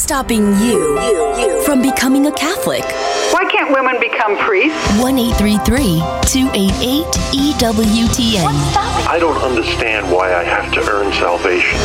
stopping you from becoming a Catholic? Why can't women become priests? 1-833-288-EWTN. I don't understand why I have to earn salvation.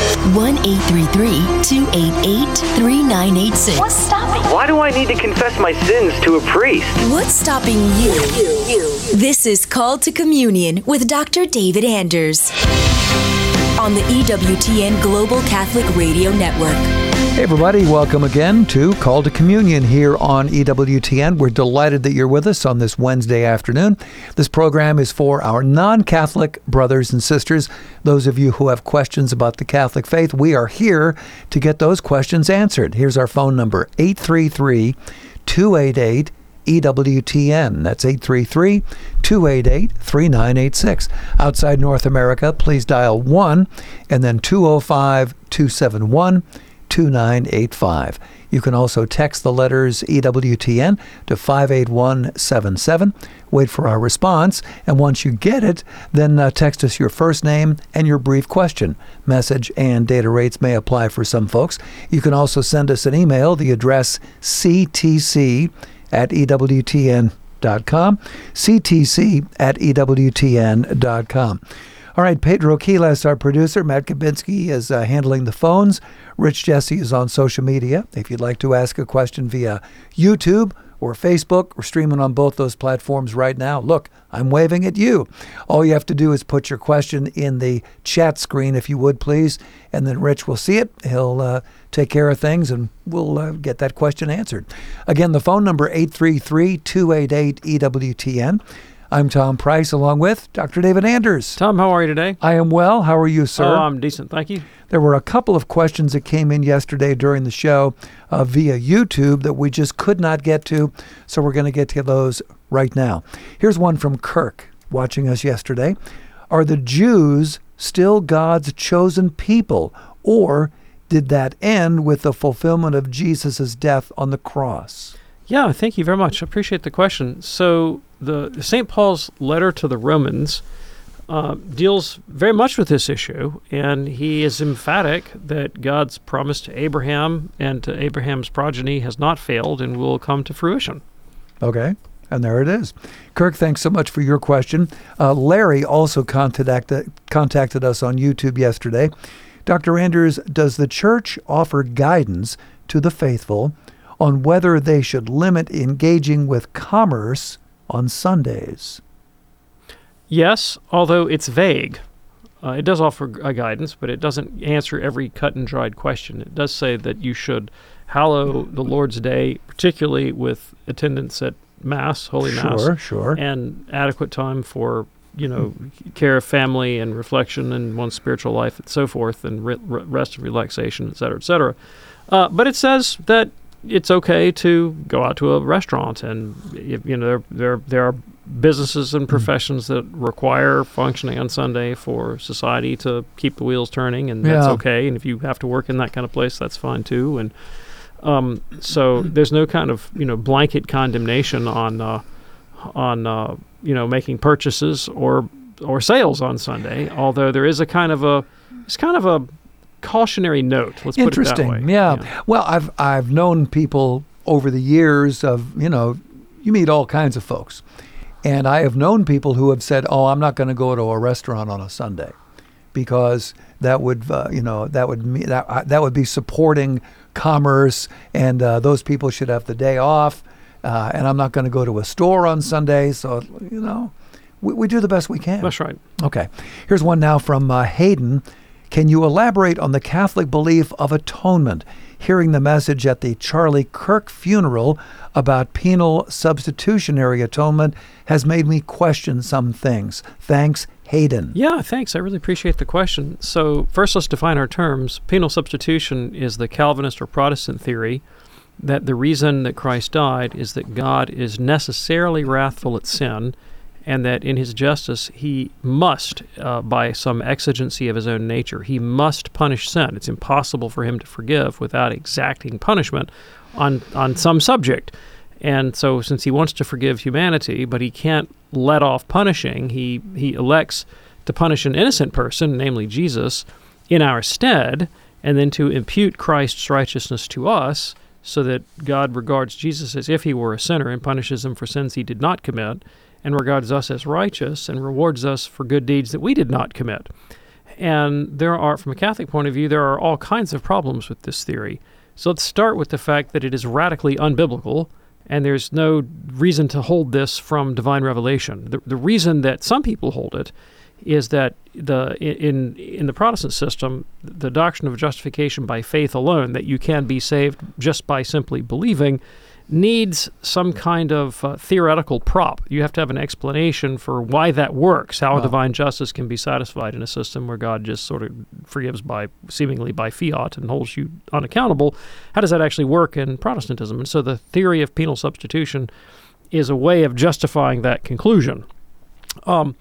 1-833-288-3986. What's stopping? Why do I need to confess my sins to a priest? What's stopping you? This is Called to Communion with Dr. David Anders on the EWTN Global Catholic Radio Network. Hey everybody, welcome again to Call to Communion here on EWTN. We're delighted that you're with us on this Wednesday afternoon. This program is for our non-Catholic brothers and sisters. Those of you who have questions about the Catholic faith, we are here to get those questions answered. Here's our phone number, 833-288-EWTN. That's 833-288-3986. Outside North America, please dial 1 and then 205-271-2985. You can also text the letters EWTN to 58177. Wait for our response, and once you get it, then text us your first name and your brief question. Message and data rates may apply for some folks. You can also send us an email, the address ctc@ewtn.com, ctc@ewtn.com. All right, Pedro Quiles, our producer. Matt Kabinski is handling the phones. Rich Jesse is on social media. If you'd like to ask a question via YouTube or Facebook, we're streaming on both those platforms right now. Look, I'm waving at you. All you have to do is put your question in the chat screen, if you would, please, and then Rich will see it. He'll take care of things, and we'll get that question answered. Again, the phone number, 833-288-EWTN. I'm Tom Price, along with Dr. David Anders. Tom, how are you today? I am well. How are you, sir? Oh, I'm decent, thank you. There were a couple of questions that came in yesterday during the show via YouTube that we just could not get to, so we're going to get to those right now. Here's one from Kirk, watching us yesterday. Are the Jews still God's chosen people, or did that end with the fulfillment of Jesus' death on the cross? Yeah, thank you very much. I appreciate the question. So the St. Paul's letter to the Romans deals very much with this issue, and he is emphatic that God's promise to Abraham and to Abraham's progeny has not failed and will come to fruition. Okay, and there it is. Kirk, thanks so much for your question. Larry also contacted us on YouTube yesterday. Dr. Anders, does the church offer guidance to the faithful on whether they should limit engaging with commerce on Sundays? Yes, although it's vague. It does offer guidance, but it doesn't answer every cut and dried question. It does say that you should hallow the Lord's Day, particularly with attendance at Mass, Holy Mass, Sure. and adequate time for care of family and reflection and one's spiritual life and so forth, and rest and relaxation, et cetera, et cetera. But it says that it's okay to go out to a restaurant, and there are businesses and professions that require functioning on Sunday for society to keep the wheels turning, and that's okay. And if you have to work in that kind of place, that's fine too. And so there's no kind of blanket condemnation on making purchases or sales on Sunday. Although there is it's kind of a cautionary note. Let's put it that way. Interesting. Yeah. Well, I've known people over the years of you meet all kinds of folks, and I have known people who have said, "Oh, I'm not going to go to a restaurant on a Sunday," because that would that would be supporting commerce, and those people should have the day off, and I'm not going to go to a store on Sunday. So we do the best we can. That's right. Okay. Here's one now from Hayden. Can you elaborate on the Catholic belief of atonement? Hearing the message at the Charlie Kirk funeral about penal substitutionary atonement has made me question some things. Thanks, Hayden. Yeah, thanks. I really appreciate the question. So first, let's define our terms. Penal substitution is the Calvinist or Protestant theory that the reason that Christ died is that God is necessarily wrathful at sin, and that in his justice he must, by some exigency of his own nature, he must punish sin. It's impossible for him to forgive without exacting punishment on some subject. And so since he wants to forgive humanity, but he can't let off punishing, he elects to punish an innocent person, namely Jesus, in our stead, and then to impute Christ's righteousness to us, so that God regards Jesus as if he were a sinner and punishes him for sins he did not commit, and regards us as righteous and rewards us for good deeds that we did not commit. And there are, from a Catholic point of view, there are all kinds of problems with this theory. So let's start with the fact that it is radically unbiblical, and there's no reason to hold this from divine revelation. The reason that some people hold it is that in the Protestant system, the doctrine of justification by faith alone, that you can be saved just by simply believing, needs some kind of theoretical prop. You have to have an explanation for why that works, how divine justice can be satisfied in a system where God just sort of forgives seemingly by fiat and holds you unaccountable. How does that actually work in Protestantism? And so the theory of penal substitution is a way of justifying that conclusion. But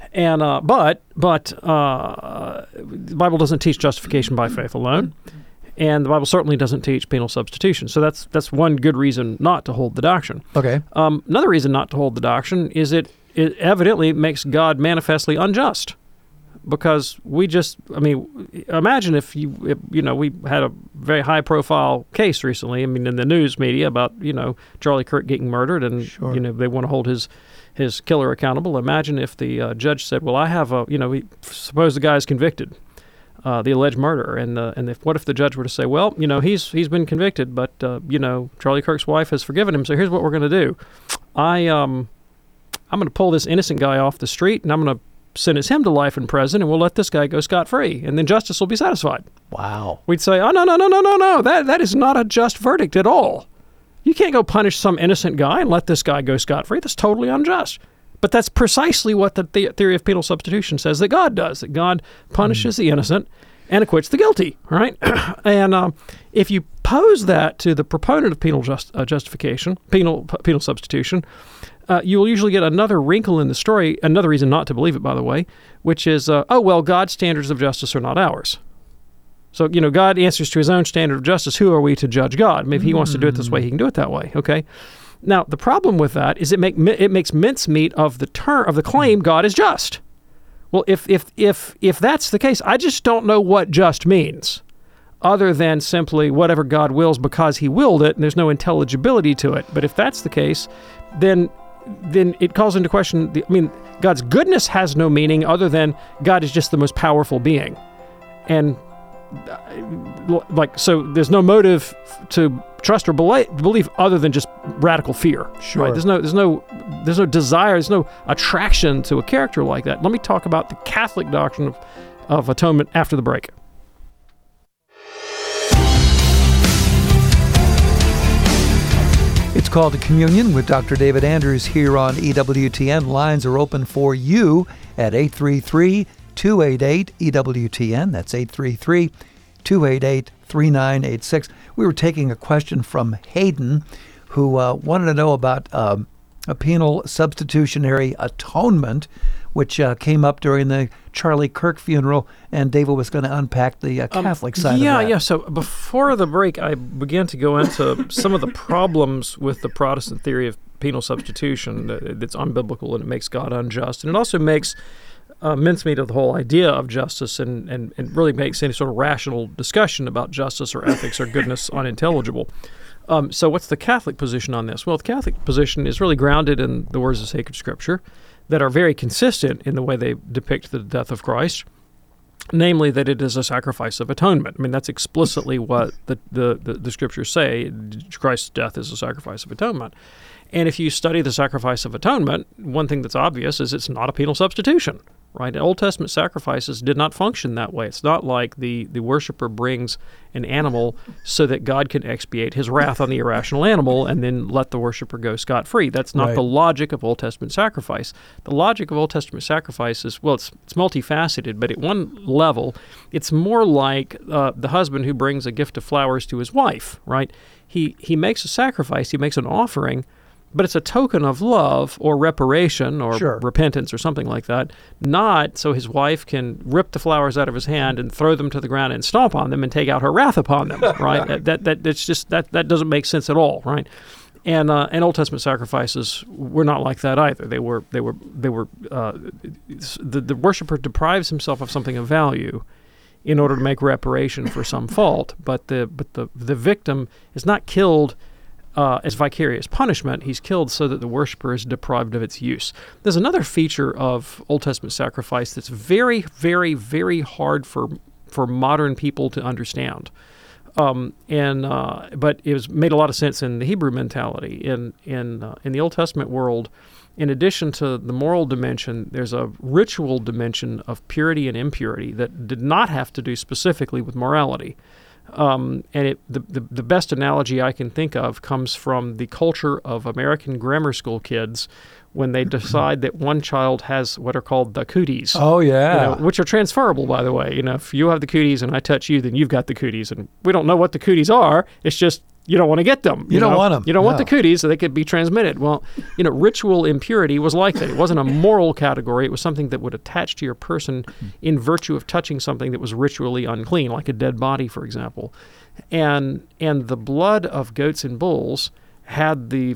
the Bible doesn't teach justification by faith alone. And the Bible certainly doesn't teach penal substitution. So that's one good reason not to hold the doctrine. Okay. Another reason not to hold the doctrine is it evidently makes God manifestly unjust. Because imagine if we had a very high-profile case recently, in the news media about, Charlie Kirk getting murdered, and, sure. They want to hold his killer accountable. Imagine if the judge said, well, I have suppose the guy is convicted. The alleged murderer, and what if the judge were to say, well, he's been convicted, but Charlie Kirk's wife has forgiven him, so here's what we're going to do. I'm going to pull this innocent guy off the street, and I'm going to sentence him to life in prison, and we'll let this guy go scot-free, and then justice will be satisfied. Wow. We'd say, oh, no, that is not a just verdict at all. You can't go punish some innocent guy and let this guy go scot-free. That's totally unjust. But that's precisely what the theory of penal substitution says that God does, that God punishes the innocent and acquits the guilty, right? And if you pose that to the proponent of penal penal substitution, you will usually get another wrinkle in the story, another reason not to believe it, by the way, which is, God's standards of justice are not ours. So, God answers to his own standard of justice. Who are we to judge God? If he wants to do it this way, he can do it that way, okay? Now, the problem with that is it makes mincemeat of the claim God is just. Well, if that's the case, I just don't know what just means, other than simply whatever God wills because he willed it, and there's no intelligibility to it. But if that's the case, then it calls into question, God's goodness has no meaning other than God is just the most powerful being. And so there's no motive to trust or believe other than just radical fear. Sure. Right? There's no desire, there's no attraction to a character like that. Let me talk about the Catholic doctrine of atonement after the break. It's called Communion with Dr. David Anders here on EWTN. Lines are open for you at 833-288-EWTN. That's 833-288-3986. We were taking a question from Hayden, who wanted to know about a penal substitutionary atonement, which came up during the Charlie Kirk funeral, and David was going to unpack the Catholic side of that. Yeah. So before the break, I began to go into some of the problems with the Protestant theory of penal substitution that's unbiblical, and it makes God unjust. And it also makes mincemeat of the whole idea of justice and really makes any sort of rational discussion about justice or ethics or goodness unintelligible. So what's the Catholic position on this? Well, the Catholic position is really grounded in the words of sacred Scripture that are very consistent in the way they depict the death of Christ, namely that it is a sacrifice of atonement. That's explicitly what the Scriptures say. Christ's death is a sacrifice of atonement. And if you study the sacrifice of atonement, one thing that's obvious is it's not a penal substitution. Right? Old Testament sacrifices did not function that way. It's not like the worshiper brings an animal so that God can expiate his wrath on the irrational animal and then let the worshiper go scot-free. That's not the logic of Old Testament sacrifice. The logic of Old Testament sacrifice is, it's multifaceted, but at one level, it's more like the husband who brings a gift of flowers to his wife, right? He makes a sacrifice, he makes an offering, but it's a token of love or reparation or repentance or something like that, not so his wife can rip the flowers out of his hand and throw them to the ground and stomp on them and take out her wrath upon them, right? that doesn't make sense at all, right? And Old Testament sacrifices were not like that either. The worshiper deprives himself of something of value in order to make reparation for some fault. But the victim is not killed as vicarious punishment. He's killed so that the worshiper is deprived of its use. There's another feature of Old Testament sacrifice that's very, very, very hard for modern people to understand. But it made a lot of sense in the Hebrew mentality. In the Old Testament world, in addition to the moral dimension, there's a ritual dimension of purity and impurity that did not have to do specifically with morality. The best analogy I can think of comes from the culture of American grammar school kids when they decide that one child has what are called the cooties. Oh, yeah. Which are transferable, by the way. If you have the cooties and I touch you, then you've got the cooties. And we don't know what the cooties are. It's just you don't want to get them. You don't want them. You don't want the cooties, so they could be transmitted. Well, ritual impurity was like that. It wasn't a moral category. It was something that would attach to your person in virtue of touching something that was ritually unclean, like a dead body, for example. And the blood of goats and bulls had the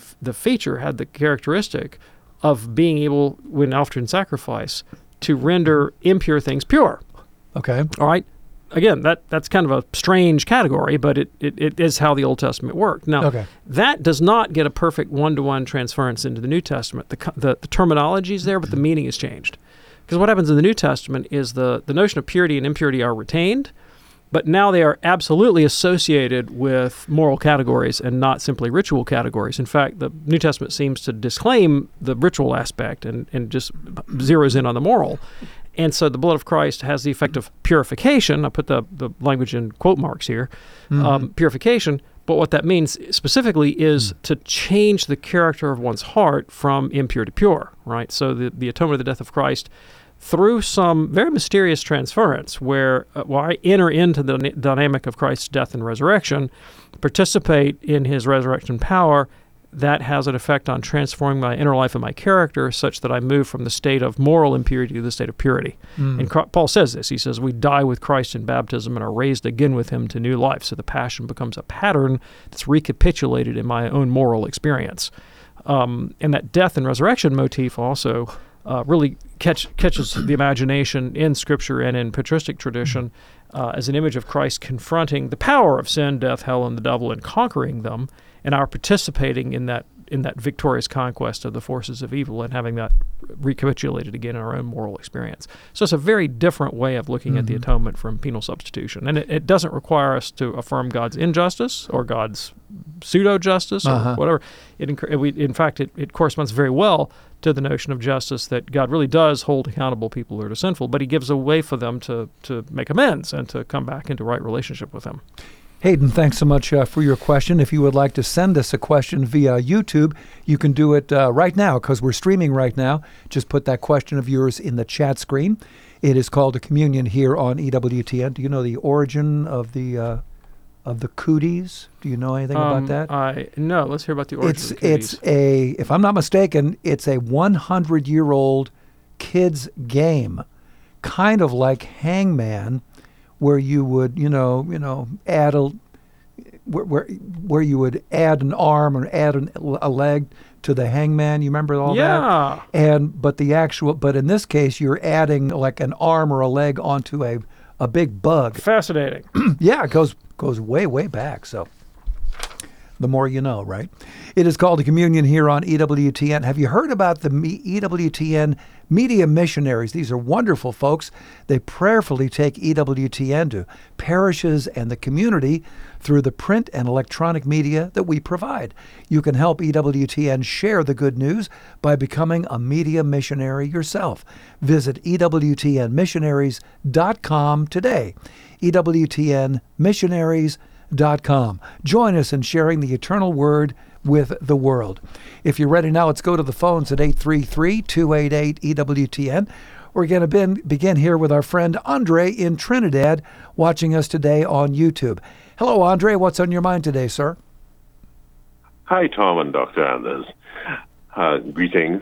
characteristic of being able, when offered in sacrifice, to render impure things pure. Okay. All right. Again, that's kind of a strange category, but it is how the Old Testament worked. Now, that does not get a perfect one-to-one transference into the New Testament. The terminology is there, but the meaning has changed. Because what happens in the New Testament is the notion of purity and impurity are retained, but now they are absolutely associated with moral categories and not simply ritual categories. In fact, the New Testament seems to disclaim the ritual aspect and just zeroes in on the moral. And so the blood of Christ has the effect of purification. I put the language in quote marks here, purification. But what that means specifically is to change the character of one's heart from impure to pure, right? So the atonement of the death of Christ, through some very mysterious transference where I enter into the dynamic of Christ's death and resurrection, participate in his resurrection power, that has an effect on transforming my inner life and my character such that I move from the state of moral impurity to the state of purity. And Paul says this. He says, we die with Christ in baptism and are raised again with him to new life. So the passion becomes a pattern that's recapitulated in my own moral experience. And that death and resurrection motif also really catches the imagination in Scripture and in patristic tradition as an image of Christ confronting the power of sin, death, hell, and the devil and conquering them, and our participating in that victorious conquest of the forces of evil and having that recapitulated again in our own moral experience. So it's a very different way of looking at the atonement from penal substitution. And it doesn't require us to affirm God's injustice or God's pseudo-justice or whatever. In fact, it corresponds very well to the notion of justice that God really does hold accountable people who are sinful, but he gives a way for them to make amends and to come back into right relationship with him. Hayden, thanks so much for your question. If you would like to send us a question via YouTube, you can do it right now because we're streaming right now. Just put that question of yours in the chat screen. It is called a communion here on EWTN. Do you know the origin of the cooties? Do you know anything about that? No. Let's hear about the origin of the cooties. If I'm not mistaken, it's a 100-year-old kids game, kind of like Hangman, where you would, add where you would add an arm or add a leg to the hangman. You remember all that? Yeah. But in this case, you're adding like an arm or a leg onto a big bug. Fascinating. Yeah, it goes way, way back. So the more you know, right? It is called a communion here on EWTN. Have you heard about the EWTN Media Missionaries? These are wonderful folks. They prayerfully take EWTN to parishes and the community through the print and electronic media that we provide. You can help EWTN share the good news by becoming a media missionary yourself. Visit EWTNmissionaries.com today. EWTNmissionaries.com. Join us in sharing the eternal word with the world. If you're ready now, let's go to the phones at 833-288-EWTN. We're going to begin here with our friend Andre in Trinidad, watching us today on YouTube. Hello, Andre. What's on your mind today, sir? Hi, Tom and Dr. Anders. Greetings.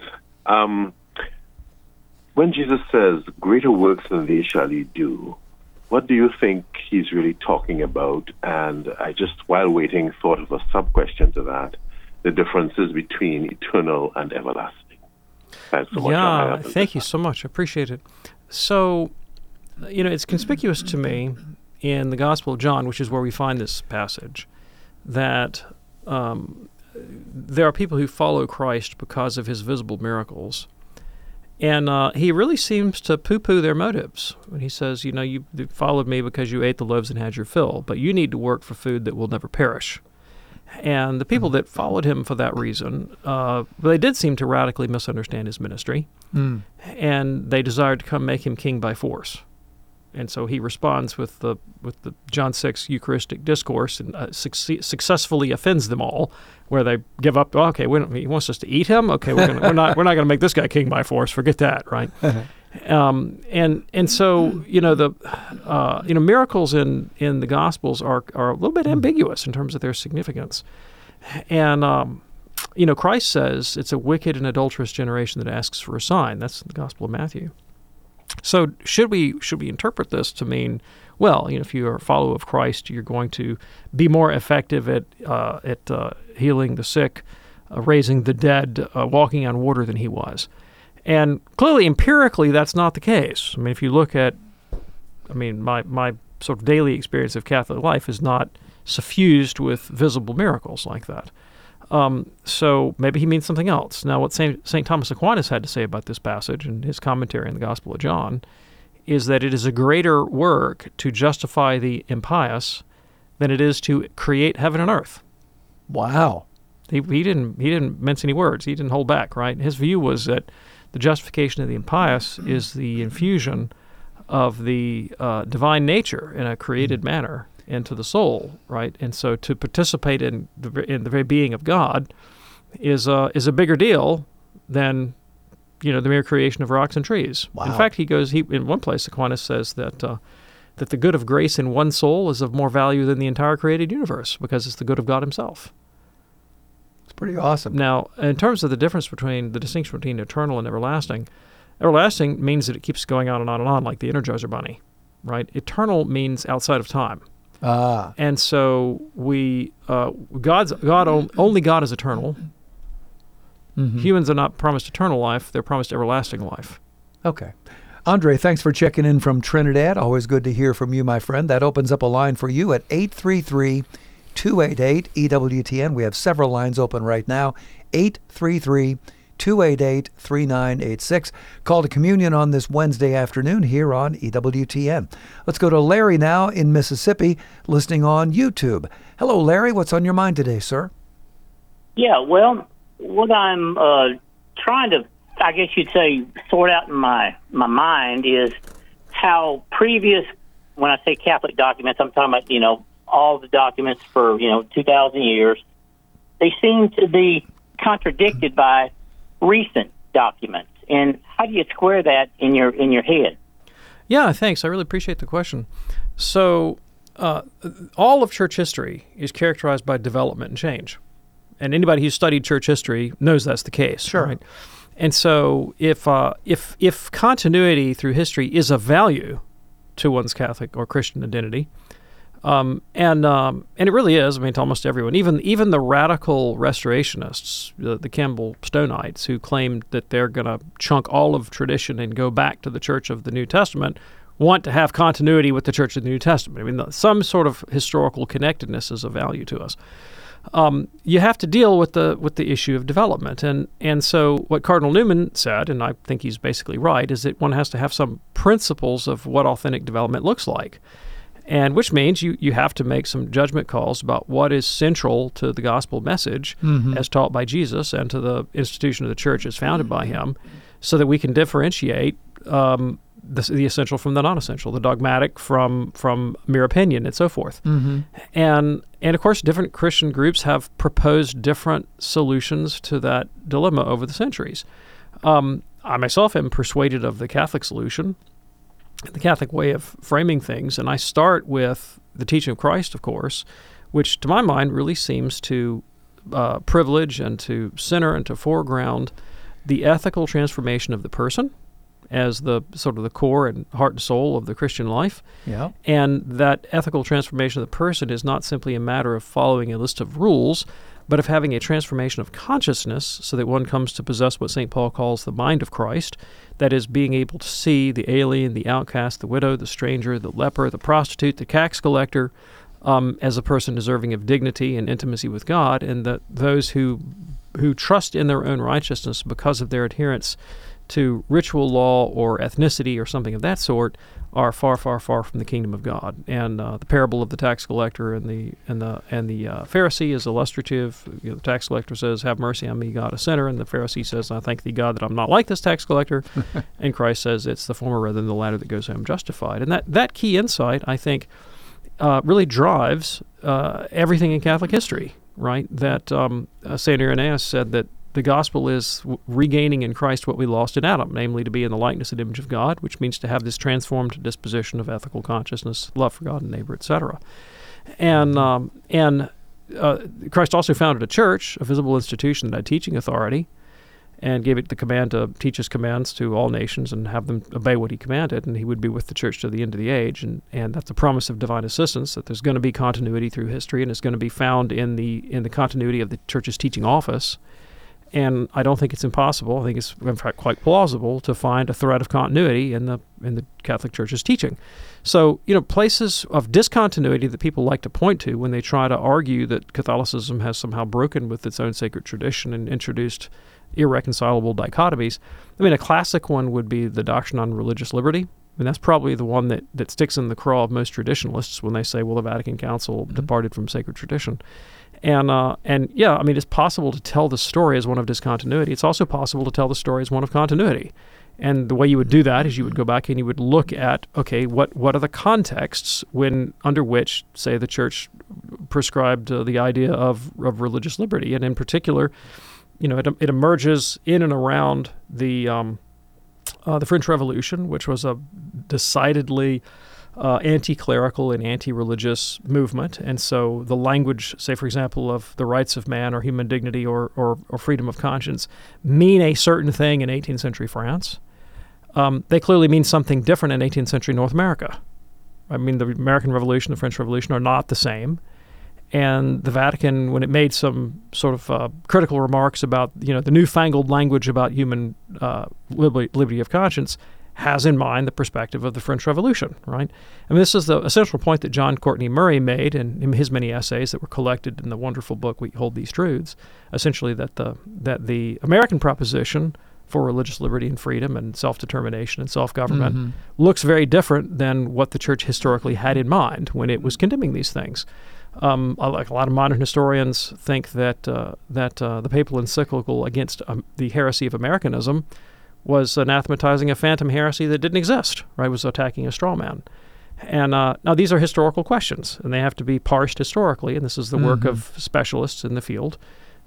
When Jesus says, greater works than these shall ye do, what do you think he's really talking about? And I just, while waiting, thought of a sub-question to that, the differences between eternal and everlasting. Thanks so much. Yeah, thank you so much. I appreciate it. So it's conspicuous to me in the Gospel of John, which is where we find this passage, that there are people who follow Christ because of his visible miracles. And he really seems to poo-poo their motives when he says, you followed me because you ate the loaves and had your fill, but you need to work for food that will never perish. And the people that followed him for that reason, they did seem to radically misunderstand his ministry, and they desired to come make him king by force. And so he responds with the John 6 Eucharistic discourse and successfully offends them all, where they give up. Oh, okay, he wants us to eat him. Okay, we're not going to make this guy king by force. Forget that, right? And so miracles in the Gospels are a little bit ambiguous in terms of their significance, and Christ says it's a wicked and adulterous generation that asks for a sign. That's the Gospel of Matthew. So should we interpret this to mean, well, if you are a follower of Christ, you're going to be more effective at healing the sick, raising the dead, walking on water than he was? And clearly, empirically, that's not the case. I mean, if you look at, my sort of daily experience of Catholic life is not suffused with visible miracles like that. So maybe he means something else. Now, what St. Thomas Aquinas had to say about this passage in his commentary on the Gospel of John is that it is a greater work to justify the impious than it is to create heaven and earth. Wow. He didn't mince any words. He didn't hold back, right? His view was that the justification of the impious is the infusion of the divine nature in a created manner into the soul, right? And so to participate in the very being of God is a bigger deal than the mere creation of rocks and trees. Wow. In fact, in one place Aquinas says that the good of grace in one soul is of more value than the entire created universe because it's the good of God himself. It's pretty awesome. Now, in terms of the distinction between eternal and everlasting means that it keeps going on and on and on, like the Energizer Bunny, right? Eternal means outside of time. And so only God is eternal. Mm-hmm. Humans are not promised eternal life; they're promised everlasting life. Okay. Andre, thanks for checking in from Trinidad. Always good to hear from you, my friend. That opens up a line for you at 833-288-EWTN. We have several lines open right now. 833-288-3986. Call to communion on this Wednesday afternoon here on EWTN. Let's go to Larry now in Mississippi, listening on YouTube. Hello, Larry. What's on your mind today, sir? Yeah, well, what I'm trying to, I guess you'd say, sort out in my mind is how previous, when I say Catholic documents, I'm talking about, all the documents for, 2,000 years, they seem to be contradicted by recent documents. And how do you square that in your head? Yeah, thanks. I really appreciate the question. So all of church history is characterized by development and change. And anybody who's studied church history knows that's the case. Sure. Right? And so if continuity through history is of value to one's Catholic or Christian identity, and it really is, to almost everyone, even the radical restorationists, the Campbell Stonites, who claimed that they're going to chunk all of tradition and go back to the Church of the New Testament, want to have continuity with the Church of the New Testament. Some sort of historical connectedness is of value to us. You have to deal with the issue of development, and so what Cardinal Newman said, and I think he's basically right, is that one has to have some principles of what authentic development looks like, and which means you have to make some judgment calls about what is central to the gospel message as taught by Jesus and to the institution of the church as founded by him, so that we can differentiate the essential from the non-essential, the dogmatic from mere opinion, and so forth. Mm-hmm. And of course, different Christian groups have proposed different solutions to that dilemma over the centuries. I myself am persuaded of the Catholic solution, the Catholic way of framing things, and I start with the teaching of Christ, of course, which to my mind really seems to privilege and to center and to foreground the ethical transformation of the person as the sort of the core and heart and soul of the Christian life. Yeah. And that ethical transformation of the person is not simply a matter of following a list of rules, but of having a transformation of consciousness so that one comes to possess what St. Paul calls the mind of Christ, that is, being able to see the alien, the outcast, the widow, the stranger, the leper, the prostitute, the tax collector, as a person deserving of dignity and intimacy with God, and that those who trust in their own righteousness because of their adherence to ritual law or ethnicity or something of that sort are far, far, far from the kingdom of God. And the parable of the tax collector and the Pharisee is illustrative. The tax collector says, "Have mercy on me, God, a sinner," and the Pharisee says, "I thank thee, God, that I'm not like this tax collector." And Christ says, "It's the former rather than the latter that goes home justified." And that key insight, I think, really drives everything in Catholic history. Right? That St. Irenaeus said that the gospel is regaining in Christ what we lost in Adam, namely to be in the likeness and image of God, which means to have this transformed disposition of ethical consciousness, love for God and neighbor, etc. And Christ also founded a church, a visible institution that had teaching authority, and gave it the command to teach his commands to all nations and have them obey what he commanded, and he would be with the church to the end of the age. And that's the promise of divine assistance, that there's going to be continuity through history, and it's going to be found in the continuity of the church's teaching office. And I don't think it's impossible. I think it's, in fact, quite plausible to find a thread of continuity in the Catholic Church's teaching. So, places of discontinuity that people like to point to when they try to argue that Catholicism has somehow broken with its own sacred tradition and introduced irreconcilable dichotomies. I mean, a classic one would be the doctrine on religious liberty. I mean, that's probably the one that sticks in the craw of most traditionalists when they say, well, the Vatican Council departed from sacred tradition. And yeah, I mean, it's possible to tell the story as one of discontinuity. It's also possible to tell the story as one of continuity. And the way you would do that is you would go back and you would look at, okay, what are the contexts under which, say, the Church prescribed the idea of religious liberty, and in particular, it emerges in and around the French Revolution, which was a decidedly anti-clerical and anti-religious movement. And so the language, say, for example, of the rights of man or human dignity or freedom of conscience mean a certain thing in 18th century France. They clearly mean something different in 18th century North America. I mean, the American Revolution, the French Revolution are not the same. And the Vatican, when it made some sort of critical remarks about, the newfangled language about human liberty of conscience, has in mind the perspective of the French Revolution, right? I mean, this is the essential point that John Courtney Murray made in his many essays that were collected in the wonderful book We Hold These Truths, essentially that the American proposition for religious liberty and freedom and self-determination and self-government looks very different than what the Church historically had in mind when it was condemning these things. Like a lot of modern historians think that the papal encyclical against the heresy of Americanism was anathematizing a phantom heresy that didn't exist, right? It was attacking a straw man. And now these are historical questions, and they have to be parsed historically, and this is the work of specialists in the field.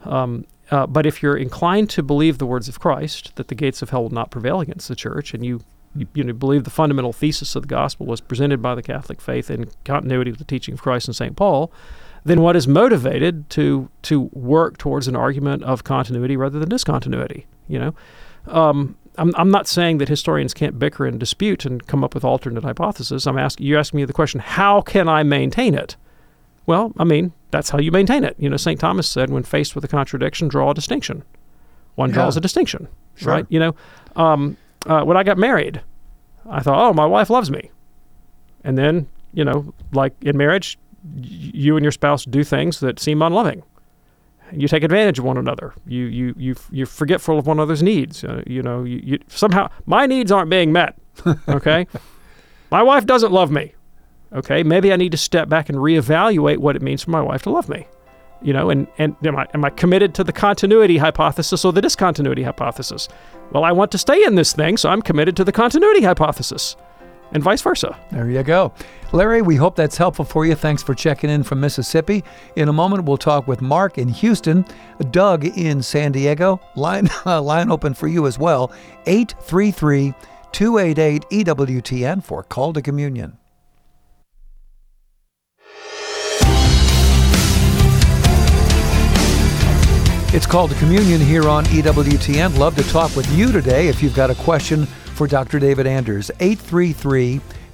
But if you're inclined to believe the words of Christ, that the gates of hell will not prevail against the Church, and you believe the fundamental thesis of the gospel was presented by the Catholic faith in continuity with the teaching of Christ and St. Paul, then what is motivated to work towards an argument of continuity rather than discontinuity? I'm not saying that historians can't bicker and dispute and come up with alternate hypotheses. You're asking me the question, how can I maintain it? Well, I mean, that's how you maintain it. St. Thomas said, when faced with a contradiction, draw a distinction. One draws a distinction, right? When I got married, I thought, oh, my wife loves me. And then, like in marriage, you and your spouse do things that seem unloving. You take advantage of one another. You're forgetful of one another's needs. You somehow, my needs aren't being met. Okay, my wife doesn't love me. Okay, maybe I need to step back and reevaluate what it means for my wife to love me. And am I committed to the continuity hypothesis or the discontinuity hypothesis? Well, I want to stay in this thing, so I'm committed to the continuity hypothesis. And vice versa. There you go. Larry, we hope that's helpful for you. Thanks for checking in from Mississippi. In a moment, we'll talk with Mark in Houston, Doug in San Diego. Line open for you as well. 833-288-EWTN for Call to Communion. It's Call to Communion here on EWTN. Love to talk with you today if you've got a question for Dr. David Anders.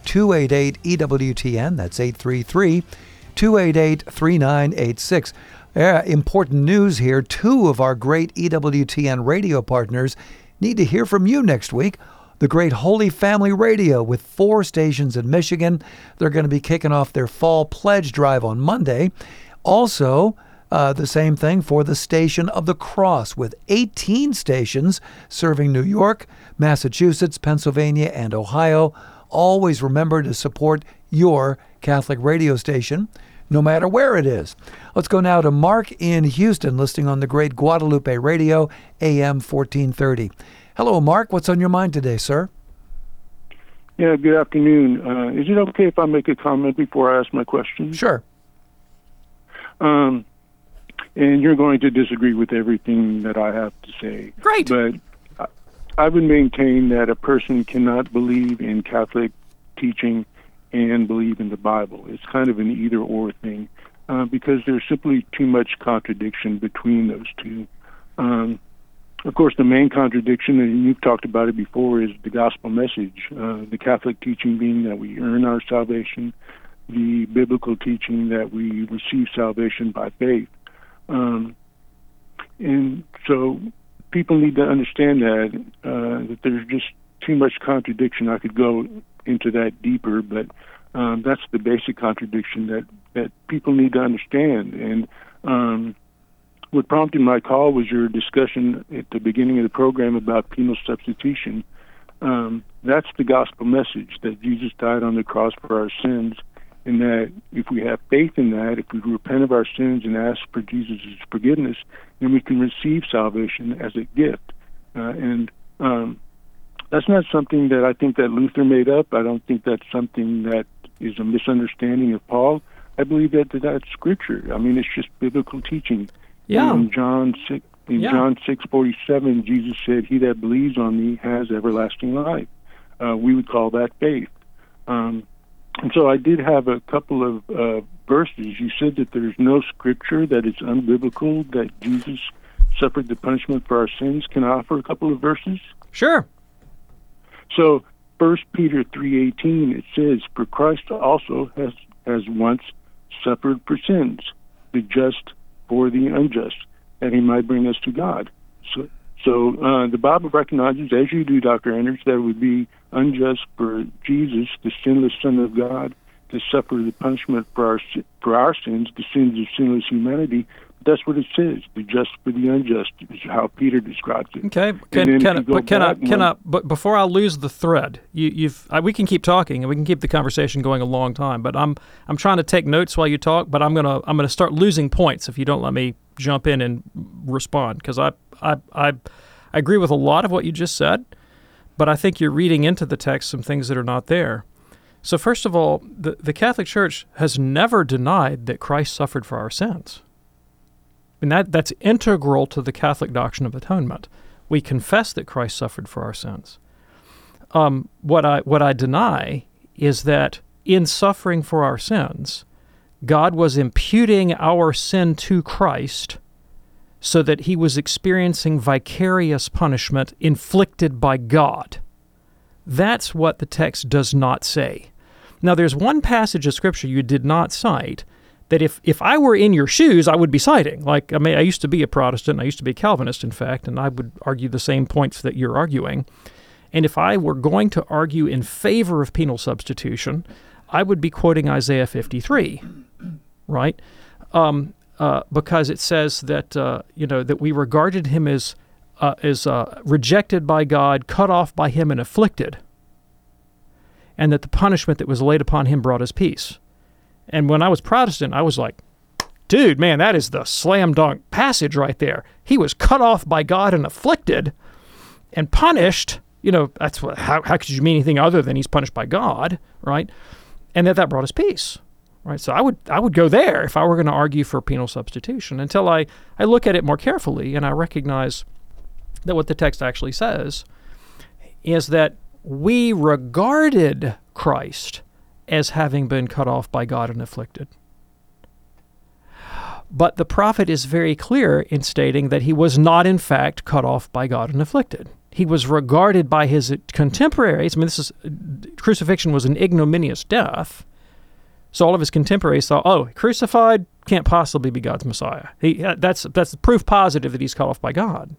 833-288-EWTN. That's 833-288-3986. Yeah, important news here. 2 of our great EWTN radio partners need to hear from you next week. The great Holy Family Radio with 4 stations in Michigan. They're going to be kicking off their fall pledge drive on Monday. Also, the same thing for the Station of the Cross with 18 stations serving New York, Massachusetts, Pennsylvania, and Ohio. Always remember to support your Catholic radio station, no matter where it is. Let's go now to Mark in Houston, listening on the great Guadalupe Radio, AM 1430. Hello, Mark. What's on your mind today, sir? Yeah, good afternoon. Is it okay if I make a comment before I ask my question? Sure. And you're going to disagree with everything that I have to say. Great. But I would maintain that a person cannot believe in Catholic teaching and believe in the Bible. It's kind of an either-or thing because there's simply too much contradiction between those two. Of course, the main contradiction, and you've talked about it before, is the gospel message. The Catholic teaching being that we earn our salvation, the biblical teaching that we receive salvation by faith. And so people need to understand that there's just too much contradiction. I could go into that deeper, but that's the basic contradiction that people need to understand. And what prompted my call was your discussion at the beginning of the program about penal substitution. That's the gospel message, that Jesus died on the cross for our sins, and that if we have faith in that, if we repent of our sins and ask for Jesus' forgiveness, then we can receive salvation as a gift. And that's not something that I think that Luther made up. I don't think that's something that is a misunderstanding of Paul. I believe that that's Scripture. I mean, it's just biblical teaching. Yeah. In John 6:47, Jesus said, "He that believes on me has everlasting life." We would call that faith. And so I did have a couple of verses. You said that there's no Scripture that is unbiblical, that Jesus suffered the punishment for our sins. Can I offer a couple of verses? Sure. So 1 Peter 3:18, it says, "For Christ also has once suffered for sins, the just for the unjust, that he might bring us to God." So the Bible recognizes, as you do, Dr. Anders, that it would be unjust for Jesus, the sinless Son of God, to suffer the punishment for our sins, the sins of sinless humanity. That's what it says. The just for the unjust is how Peter describes it. Okay. But before I lose the thread, we can keep talking and we can keep the conversation going a long time. But I'm trying to take notes while you talk. But I'm gonna start losing points if you don't let me jump in and respond, because I agree with a lot of what you just said, but I think you're reading into the text some things that are not there. So first of all, the Catholic Church has never denied that Christ suffered for our sins. And that's integral to the Catholic doctrine of atonement. We confess that Christ suffered for our sins. What I deny is that in suffering for our sins, God was imputing our sin to Christ so that he was experiencing vicarious punishment inflicted by God. That's what the text does not say. Now, there's one passage of Scripture you did not cite that if I were in your shoes, I would be citing. I used to be a Protestant, I used to be a Calvinist, in fact, and I would argue the same points that you're arguing. And if I were going to argue in favor of penal substitution, I would be quoting Isaiah 53, right? Because it says that that we regarded him as rejected by God, cut off by him, and afflicted, and that the punishment that was laid upon him brought us peace. And when I was Protestant, I was like, dude, man, that is the slam dunk passage right there. He was cut off by God and afflicted and punished. That's what. How could you mean anything other than he's punished by God, right? And that brought us peace, right? So I would go there if I were going to argue for penal substitution until I look at it more carefully and I recognize that what the text actually says is that we regarded Christ as having been cut off by God and afflicted. But the prophet is very clear in stating that he was not, in fact, cut off by God and afflicted. He was regarded by his contemporaries. Crucifixion was an ignominious death, So all of his contemporaries thought, oh, crucified, can't possibly be God's Messiah. That's the proof positive that he's cut off by God.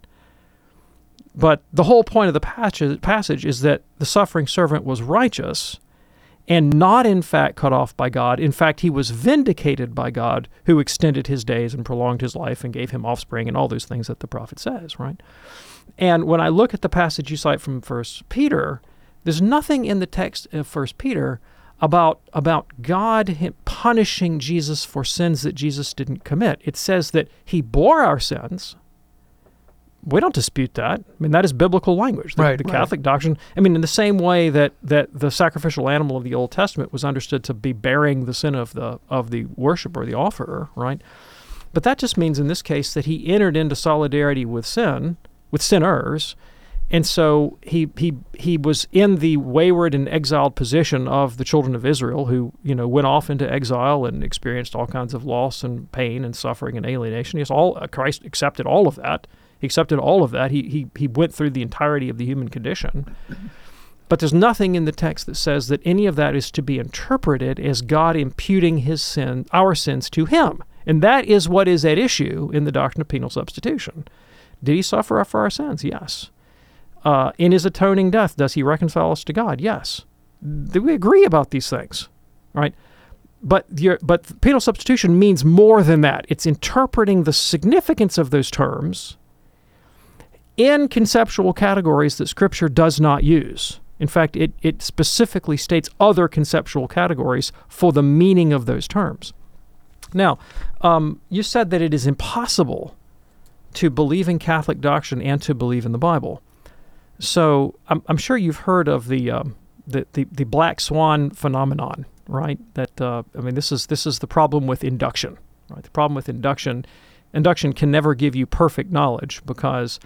But the whole point of the passage is that the suffering servant was righteous and not in fact cut off by God. In fact, he was vindicated by God, who extended his days and prolonged his life and gave him offspring and all those things that the prophet says, right? And when I look at the passage you cite from 1 Peter, there's nothing in the text of 1 Peter about God punishing Jesus for sins that Jesus didn't commit. It says that he bore our sins. We don't dispute that. I mean, that is biblical language. The Catholic doctrine, I mean, in the same way that the sacrificial animal of the Old Testament was understood to be bearing the sin of the worshiper, the offerer, right? But that just means in this case that he entered into solidarity with sin, with sinners, and so he was in the wayward and exiled position of the children of Israel, who went off into exile and experienced all kinds of loss and pain and suffering and alienation. Christ accepted all of that. He accepted all of that. He went through the entirety of the human condition. But there's nothing in the text that says that any of that is to be interpreted as God imputing our sins to him. And that is what is at issue in the doctrine of penal substitution. Did he suffer for our sins? Yes. In his atoning death, does he reconcile us to God? Yes. We agree about these things, right? But penal substitution means more than that. It's interpreting the significance of those terms in conceptual categories that Scripture does not use. In fact, it specifically states other conceptual categories for the meaning of those terms. Now, you said that it is impossible to believe in Catholic doctrine and to believe in the Bible. So I'm sure you've heard of the black swan phenomenon, right? That this is the problem with induction, right? The problem with induction can never give you perfect knowledge because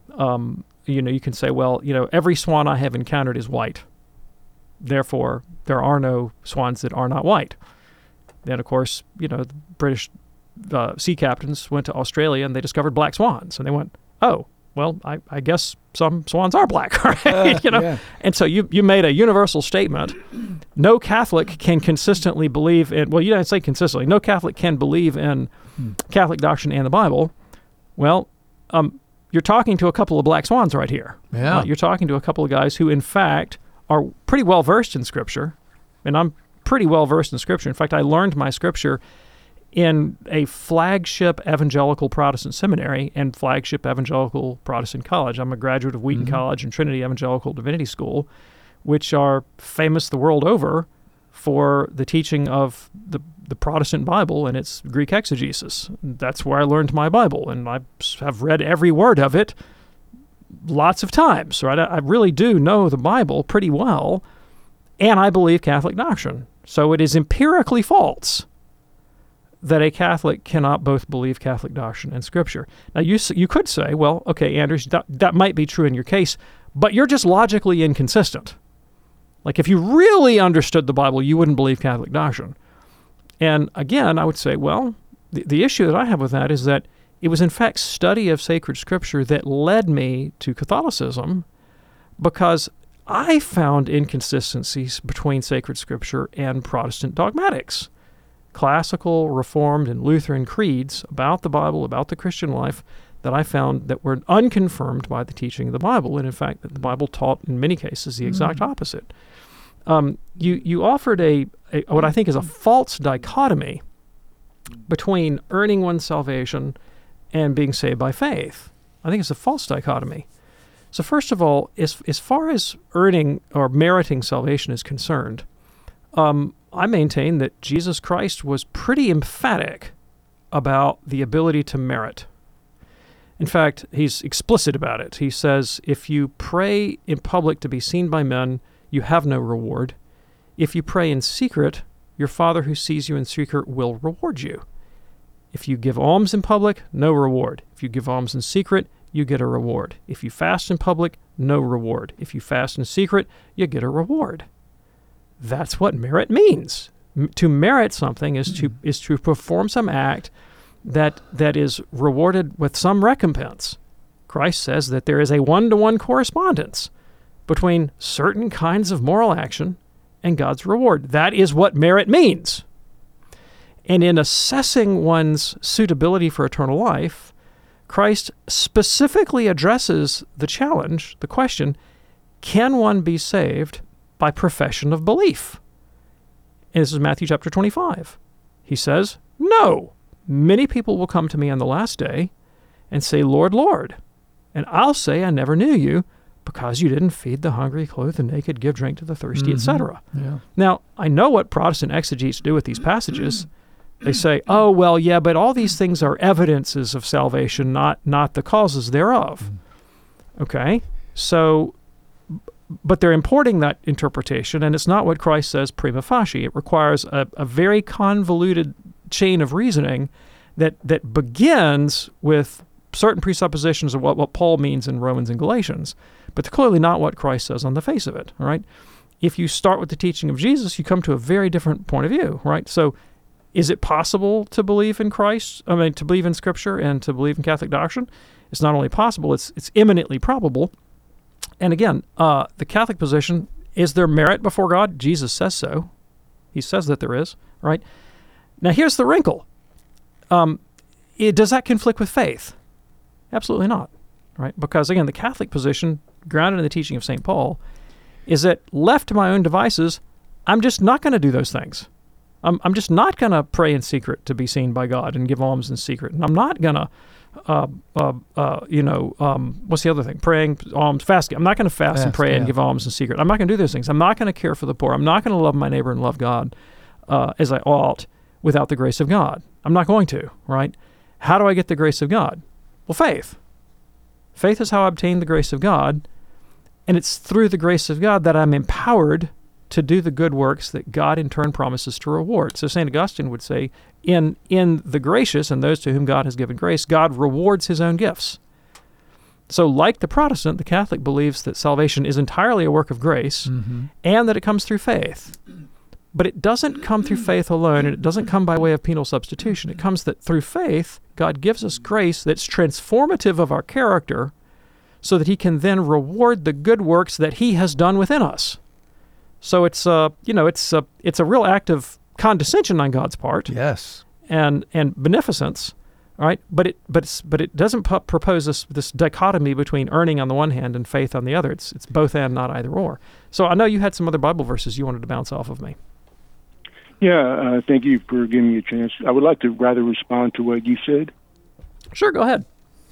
you can say, well, every swan I have encountered is white. Therefore, there are no swans that are not white. Then, of course, the British sea captains went to Australia and they discovered black swans, and they went, oh, well, I guess some swans are black, right? Yeah. And so you made a universal statement. No Catholic can consistently believe in, well, you don't say consistently, no Catholic can believe in Catholic doctrine and the Bible. Well, you're talking to a couple of black swans right here. Yeah. You're talking to a couple of guys who, in fact, are pretty well versed in Scripture, and I'm pretty well versed in Scripture. In fact, I learned my Scripture in a flagship evangelical Protestant seminary and flagship evangelical Protestant college. I'm a graduate of Wheaton College and Trinity Evangelical Divinity School, which are famous the world over for the teaching of the Protestant Bible and its Greek exegesis. That's where I learned my Bible, and I have read every word of it lots of times, right? I really do know the Bible pretty well, and I believe Catholic doctrine. So it is empirically false that a Catholic cannot both believe Catholic doctrine and Scripture. Now, you could say, well, okay, Anders, that might be true in your case, but you're just logically inconsistent. Like, if you really understood the Bible, you wouldn't believe Catholic doctrine. And again, I would say, well, the issue that I have with that is that it was in fact study of sacred Scripture that led me to Catholicism, because I found inconsistencies between sacred Scripture and Protestant dogmatics. Classical, Reformed, and Lutheran creeds about the Bible, about the Christian life, that I found that were unconfirmed by the teaching of the Bible, and in fact that the Bible taught in many cases the exact opposite. You offered a what I think is a false dichotomy between earning one's salvation and being saved by faith. I think it's a false dichotomy. So first of all, as far as earning or meriting salvation is concerned, I maintain that Jesus Christ was pretty emphatic about the ability to merit. In fact, he's explicit about it. He says, if you pray in public to be seen by men, you have no reward. If you pray in secret, your Father who sees you in secret will reward you. If you give alms in public, no reward. If you give alms in secret, you get a reward. If you fast in public, no reward. If you fast in secret, you get a reward. That's what merit means. To merit something is to perform some act that is rewarded with some recompense. Christ says that there is a one-to-one correspondence between certain kinds of moral action and God's reward. That is what merit means. And in assessing one's suitability for eternal life, Christ specifically addresses the challenge, the question, can one be saved by profession of belief? And this is Matthew chapter 25. He says, no, many people will come to me on the last day and say, Lord, Lord. And I'll say, I never knew you, because you didn't feed the hungry, clothe the naked, give drink to the thirsty, etc. Yeah. Now, I know what Protestant exegetes do with these passages. They say, oh, well, yeah, but all these things are evidences of salvation, not the causes thereof. Okay? So, but they're importing that interpretation, and it's not what Christ says prima facie. It requires a very convoluted chain of reasoning that begins with certain presuppositions of what Paul means in Romans and Galatians, but they're clearly not what Christ says on the face of it, all right? If you start with the teaching of Jesus, you come to a very different point of view, right? So is it possible to believe in Christ, to believe in Scripture and to believe in Catholic doctrine? It's not only possible, it's eminently probable. And again, the Catholic position, is there merit before God? Jesus says so. He says that there is, right? Now here's the wrinkle. Does that conflict with faith? Absolutely not, right? Because again, the Catholic position, grounded in the teaching of St. Paul, is that left to my own devices, I'm just not going to do those things. I'm just not going to pray in secret to be seen by God and give alms in secret. And I'm not going to, what's the other thing? Praying, alms, fasting. I'm not going to fast and pray and give alms in secret. I'm not going to do those things. I'm not going to care for the poor. I'm not going to love my neighbor and love God as I ought without the grace of God. I'm not going to, right? How do I get the grace of God? Well, faith. Faith is how I obtain the grace of God, and it's through the grace of God that I'm empowered to do the good works that God in turn promises to reward. So St. Augustine would say, in the gracious and those to whom God has given grace, God rewards his own gifts. So like the Protestant, the Catholic believes that salvation is entirely a work of grace and that it comes through faith. But it doesn't come through faith alone, and it doesn't come by way of penal substitution. It comes that through faith, God gives us grace that's transformative of our character so that he can then reward the good works that he has done within us. So it's a real act of condescension on God's part. Yes. And beneficence, all right? But it doesn't propose this dichotomy between earning on the one hand and faith on the other. It's both and, not either or. So I know you had some other Bible verses you wanted to bounce off of me. Yeah, thank you for giving me a chance. I would like to rather respond to what you said. Sure, go ahead.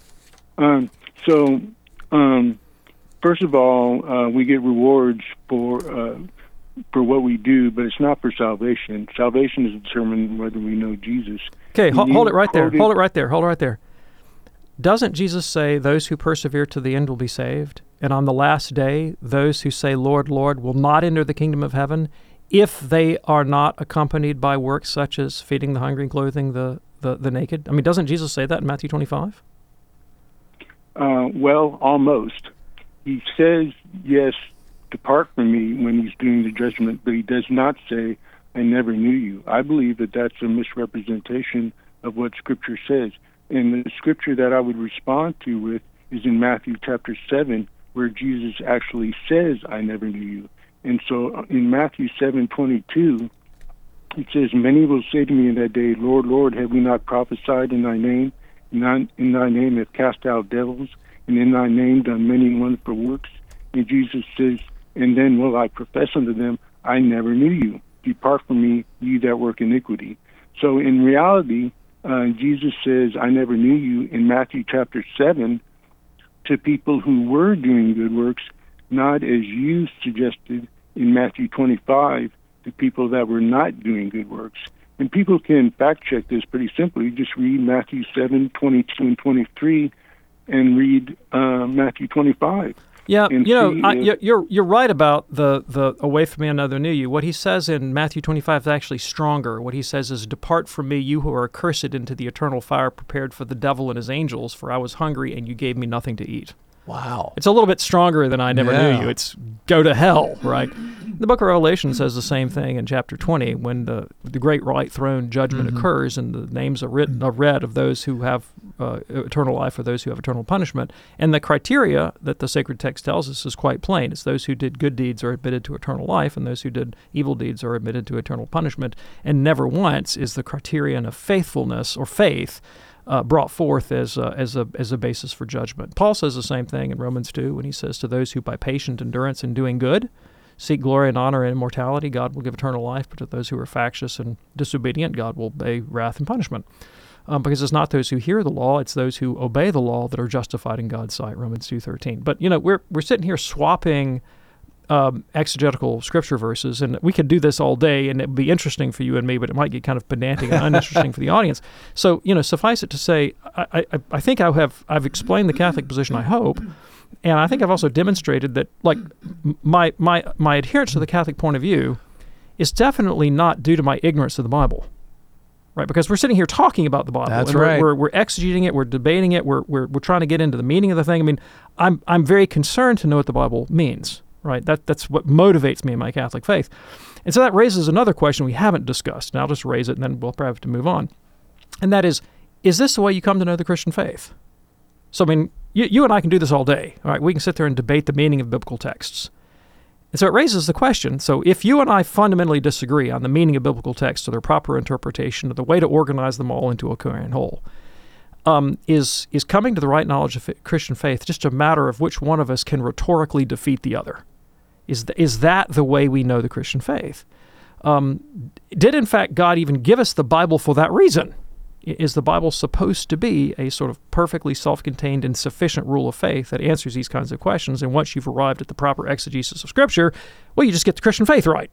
First of all, we get rewards for what we do, but it's not for salvation. Salvation is determined whether we know Jesus. Okay, hold it right there. Doesn't Jesus say those who persevere to the end will be saved? And on the last day, those who say, Lord, Lord, will not enter the kingdom of heaven if they are not accompanied by works such as feeding the hungry and clothing the naked? I mean, doesn't Jesus say that in Matthew 25? Well, almost. He says, yes, depart from me when he's doing the judgment, but he does not say, I never knew you. I believe that that's a misrepresentation of what Scripture says. And the Scripture that I would respond to with is in Matthew chapter 7, where Jesus actually says, I never knew you. And so in Matthew 7:22, it says, many will say to me in that day, Lord, Lord, have we not prophesied in thy name? In thy name have cast out devils, and in thy name done many wonderful works. And Jesus says, and then will I profess unto them, I never knew you. Depart from me, ye that work iniquity. So in reality, Jesus says, I never knew you in Matthew chapter 7 to people who were doing good works, not as you suggested in Matthew 25 to people that were not doing good works. And people can fact check this pretty simply. Just read Matthew 7:22 and 23 and read Matthew 25. Yeah, you're right about the away from me, I never knew you. What he says in Matthew 25 is actually stronger. What he says is, depart from me, you who are accursed, into the eternal fire prepared for the devil and his angels, for I was hungry and you gave me nothing to eat. Wow. It's a little bit stronger than I never knew you. It's go to hell, right? The book of Revelation says the same thing in chapter 20 when the great white throne judgment occurs and the names are read of those who have eternal life or those who have eternal punishment. And the criteria that the sacred text tells us is quite plain. It's those who did good deeds are admitted to eternal life, and those who did evil deeds are admitted to eternal punishment. And never once is the criterion of faithfulness or faith brought forth as a basis for judgment. Paul says the same thing in Romans 2 when he says, to those who by patient endurance in doing good seek glory and honor and immortality, God will give eternal life, but to those who are factious and disobedient, God will obey wrath and punishment. Because it's not those who hear the law, it's those who obey the law that are justified in God's sight, Romans 2:13. But, we're sitting here swapping exegetical scripture verses, and we could do this all day, and it would be interesting for you and me, but it might get kind of pedantic and uninteresting for the audience. So, suffice it to say, I think I've explained the Catholic position, I hope, and I think I've also demonstrated that, like, my adherence to the Catholic point of view is definitely not due to my ignorance of the Bible, right? Because we're sitting here talking about the Bible. That's and right. We're exegeting it. We're debating it. We're trying to get into the meaning of the thing. I mean, I'm very concerned to know what the Bible means, right? That's what motivates me in my Catholic faith. And so that raises another question we haven't discussed, and I'll just raise it, and then we'll probably have to move on. And that is this the way you come to know the Christian faith? So, I mean, you and I can do this all day, all right? We can sit there and debate the meaning of biblical texts. And so it raises the question, so if you and I fundamentally disagree on the meaning of biblical texts or their proper interpretation or the way to organize them all into a coherent whole, is coming to the right knowledge of Christian faith just a matter of which one of us can rhetorically defeat the other? Is that the way we know the Christian faith? Did, in fact, God even give us the Bible for that reason? Is the Bible supposed to be a sort of perfectly self-contained and sufficient rule of faith that answers these kinds of questions? And once you've arrived at the proper exegesis of Scripture, well, you just get the Christian faith right?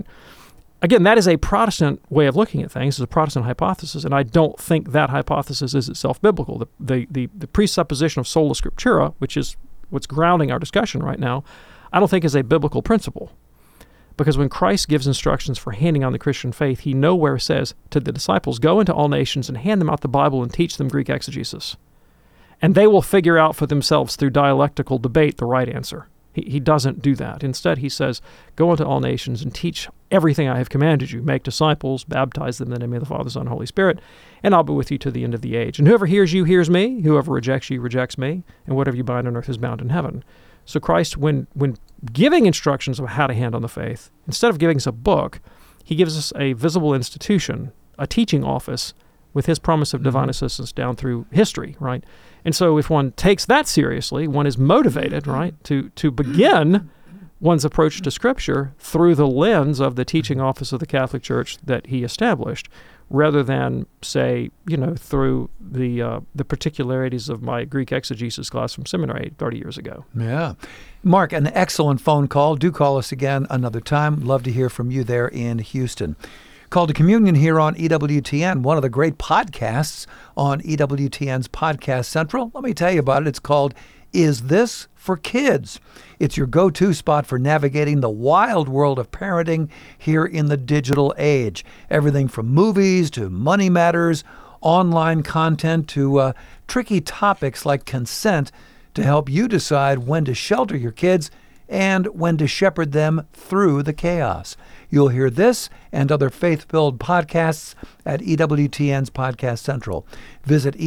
Again, that is a Protestant way of looking at things. It's a Protestant hypothesis, and I don't think that hypothesis is itself biblical. The presupposition of sola scriptura, which is what's grounding our discussion right now, I don't think is a biblical principle. Because when Christ gives instructions for handing on the Christian faith, he nowhere says to the disciples, go into all nations and hand them out the Bible and teach them Greek exegesis. And they will figure out for themselves through dialectical debate the right answer. He doesn't do that. Instead, he says, go into all nations and teach everything I have commanded you. Make disciples, baptize them in the name of the Father, Son, and Holy Spirit, and I'll be with you to the end of the age. And whoever hears you hears me, whoever rejects you rejects me, and whatever you bind on earth is bound in heaven. So Christ, when giving instructions of how to handle the faith, instead of giving us a book, he gives us a visible institution, a teaching office, with his promise of divine assistance down through history, right? And so if one takes that seriously, one is motivated, right, to begin one's approach to Scripture through the lens of the teaching office of the Catholic Church that he established, rather than, say, through the particularities of my Greek exegesis class from seminary 30 years ago. Yeah. Mark, an excellent phone call. Do call us again another time. Love to hear from you there in Houston. Call to Communion here on EWTN, one of the great podcasts on EWTN's Podcast Central. Let me tell you about it. It's called Is This for Kids? It's your go-to spot for navigating the wild world of parenting here in the digital age. Everything from movies to money matters, online content to tricky topics like consent to help you decide when to shelter your kids and when to shepherd them through the chaos. You'll hear this and other faith-filled podcasts at EWTN's Podcast Central. Visit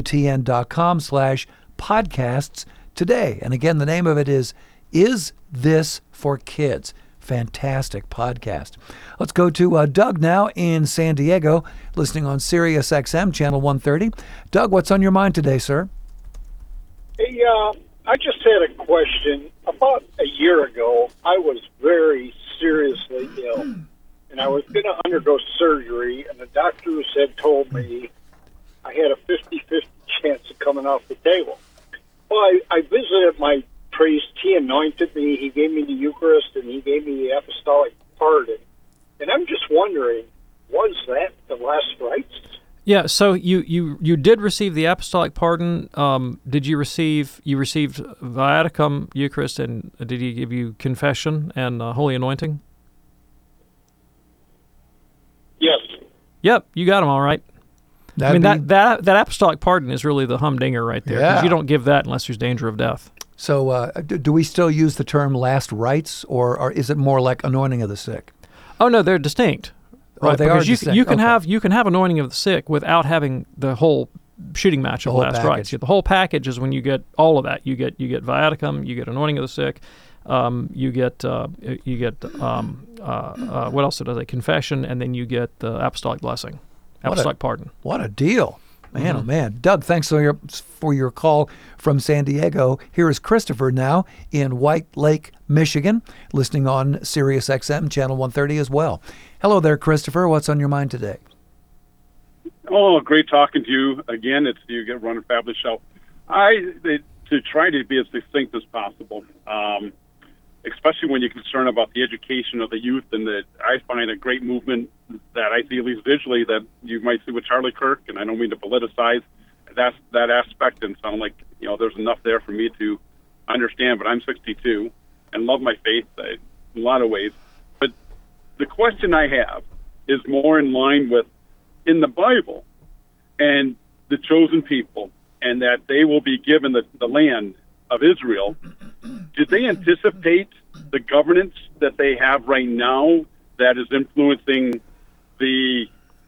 EWTN.com/podcasts today. And again, the name of it is This for Kids? Fantastic podcast. Let's go to Doug now in San Diego, listening on Sirius XM, Channel 130. Doug, what's on your mind today, sir? Hey, I just had a question. About a year ago, I was very seriously ill, and I was going to undergo surgery, and the doctors had told me I had a 50-50 chance of coming off the table. Well, I visited my priest. He anointed me. He gave me the Eucharist, and he gave me the apostolic pardon. And I'm just wondering, was that the last rites? Yeah, so you did receive the apostolic pardon. Did you received Viaticum, Eucharist, and did he give you confession and holy anointing? Yes. Yep, you got them all right. That apostolic pardon is really the humdinger right there, because you don't give that unless there's danger of death. So do we still use the term last rites, or is it more like anointing of the sick? Oh, no, they're distinct. Right, they are distinct. You can have anointing of the sick without having the whole shooting match of last rites. The whole package is when you get all of that. You get viaticum, you get anointing of the sick, you get what else does it? Confession, and then you get the apostolic blessing, apostolic pardon. What a deal. Man, oh man. Doug, thanks for your call from San Diego. Here is Christopher now in White Lake, Michigan, listening on Sirius XM, Channel 130 as well. Hello there, Christopher. What's on your mind today? Oh, great talking to you again. It's you get run a fabulous show. To try to be as succinct as possible, especially when you're concerned about the education of the youth, and that I find a great movement that I see, at least visually, that you might see with Charlie Kirk, and I don't mean to politicize that aspect and sound like, there's enough there for me to understand, but I'm 62 and love my faith in a lot of ways. But the question I have is more in line with, in the Bible, and the chosen people, and that they will be given the land of Israel. Did they anticipate the governance that they have right now that is influencing the,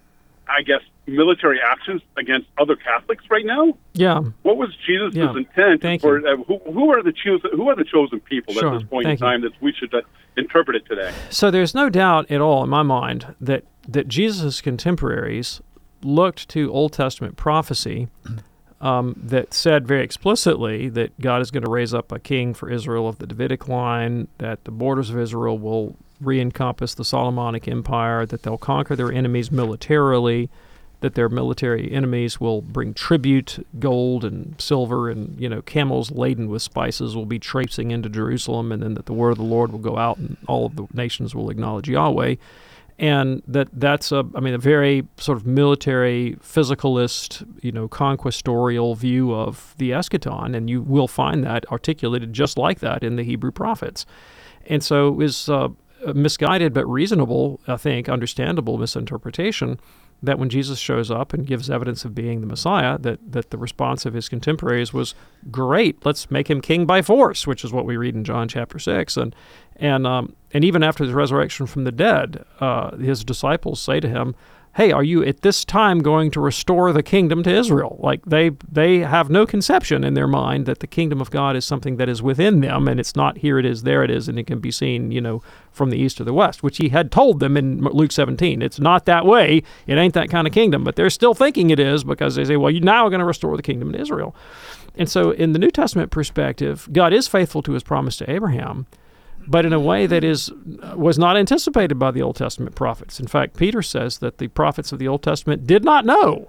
military actions against other Catholics right now? Yeah. What was Jesus' intent? For, who are the chosen people at this point in time that we should interpret it today? So there's no doubt at all in my mind that Jesus' contemporaries looked to Old Testament prophecy that said very explicitly that God is going to raise up a king for Israel of the Davidic line, that the borders of Israel will re-encompass the Solomonic Empire, that they'll conquer their enemies militarily, that their military enemies will bring tribute, gold and silver, and camels laden with spices will be traipsing into Jerusalem, and then that the word of the Lord will go out and all of the nations will acknowledge Yahweh. And that's a very sort of military, physicalist, conquistorial view of the eschaton, and you will find that articulated just like that in the Hebrew prophets. And so it was a misguided but reasonable, I think, understandable misinterpretation that when Jesus shows up and gives evidence of being the Messiah, that the response of his contemporaries was, great, let's make him king by force, which is what we read in John chapter 6. And even after his resurrection from the dead, his disciples say to him, hey, are you at this time going to restore the kingdom to Israel? Like they have no conception in their mind that the kingdom of God is something that is within them, and it's not here it is, there it is, and it can be seen, from the east or the west, which he had told them in Luke 17. It's not that way. It ain't that kind of kingdom, but they're still thinking it is because they say, well, you now are going to restore the kingdom to Israel. And so in the New Testament perspective, God is faithful to his promise to Abraham, but in a way that was not anticipated by the Old Testament prophets. In fact, Peter says that the prophets of the Old Testament did not know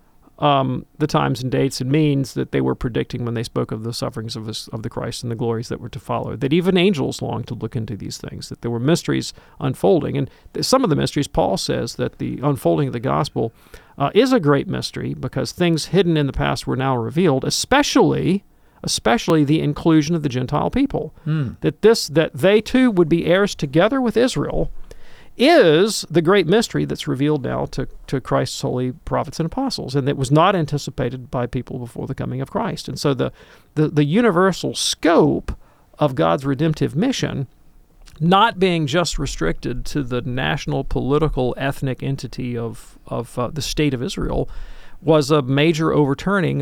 the times and dates and means that they were predicting when they spoke of the sufferings of the Christ and the glories that were to follow, that even angels longed to look into these things, that there were mysteries unfolding. And some of the mysteries, Paul says that the unfolding of the gospel is a great mystery because things hidden in the past were now revealed, especially the inclusion of the Gentile people, that they too would be heirs together with Israel, is the great mystery that's revealed now to Christ's holy prophets and apostles, and that was not anticipated by people before the coming of Christ. And so the universal scope of God's redemptive mission, not being just restricted to the national, political, ethnic entity of the state of Israel, was a major overturning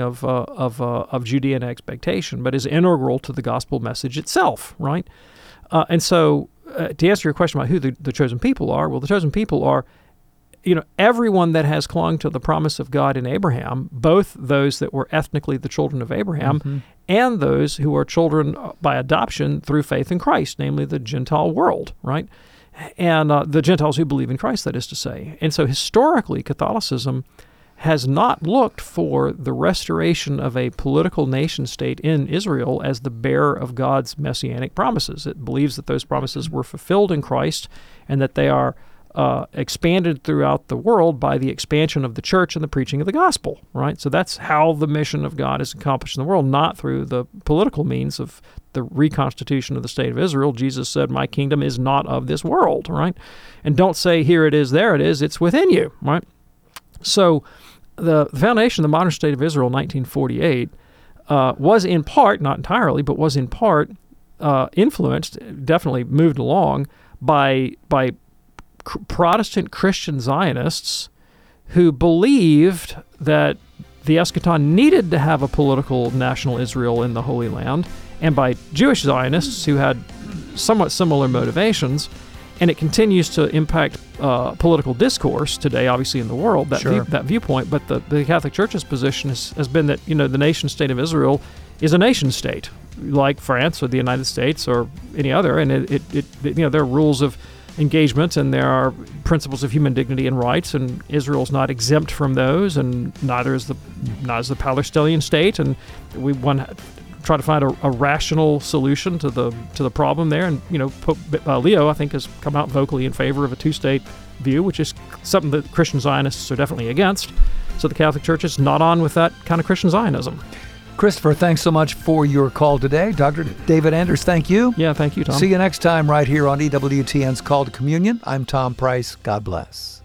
of Judean expectation, but is integral to the gospel message itself, right? And so, to answer your question about who the chosen people are, well, the chosen people are, everyone that has clung to the promise of God in Abraham, both those that were ethnically the children of Abraham and those who are children by adoption through faith in Christ, namely the Gentile world, right? And the Gentiles who believe in Christ, that is to say. And so historically, Catholicism has not looked for the restoration of a political nation-state in Israel as the bearer of God's messianic promises. It believes that those promises were fulfilled in Christ and that they are expanded throughout the world by the expansion of the church and the preaching of the gospel, right? So that's how the mission of God is accomplished in the world, not through the political means of the reconstitution of the state of Israel. Jesus said, my kingdom is not of this world, right? And don't say, here it is, there it is, it's within you, right? So the foundation of the modern state of Israel in 1948 was in part, not entirely, but was in part influenced, definitely moved along by Protestant Christian Zionists who believed that the eschaton needed to have a political national Israel in the Holy Land, and by Jewish Zionists who had somewhat similar motivations. And it continues to impact political discourse today, obviously, in the world, that viewpoint. But the Catholic Church's position has been that, the nation state of Israel is a nation state, like France or the United States or any other. And there are rules of engagement, and there are principles of human dignity and rights, and Israel's not exempt from those, and neither is the Palestinian state. And we try to find a rational solution to the problem there. And Pope Leo, I think, has come out vocally in favor of a two-state view, which is something that Christian Zionists are definitely against. So the Catholic Church is not on with that kind of Christian Zionism. Christopher, thanks so much for your call today. Dr. David Anders, thank you. Yeah, thank you, Tom. See you next time right here on EWTN's Call to Communion. I'm Tom Price. God bless.